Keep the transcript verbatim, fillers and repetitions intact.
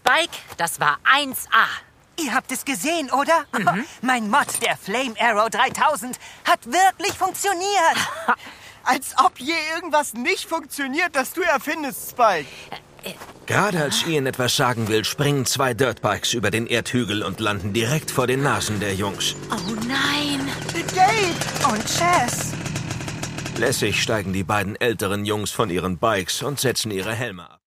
Bike, das war eins A. Ihr habt es gesehen, oder? Mhm. Mein Mod, der Flame Arrow dreitausend, hat wirklich funktioniert. Als ob je irgendwas nicht funktioniert, das du erfindest, Spike. Gerade als Ian etwas sagen will, springen zwei Dirtbikes über den Erdhügel und landen direkt vor den Nasen der Jungs. Oh nein. Gabe und Chess. Lässig steigen die beiden älteren Jungs von ihren Bikes und setzen ihre Helme ab.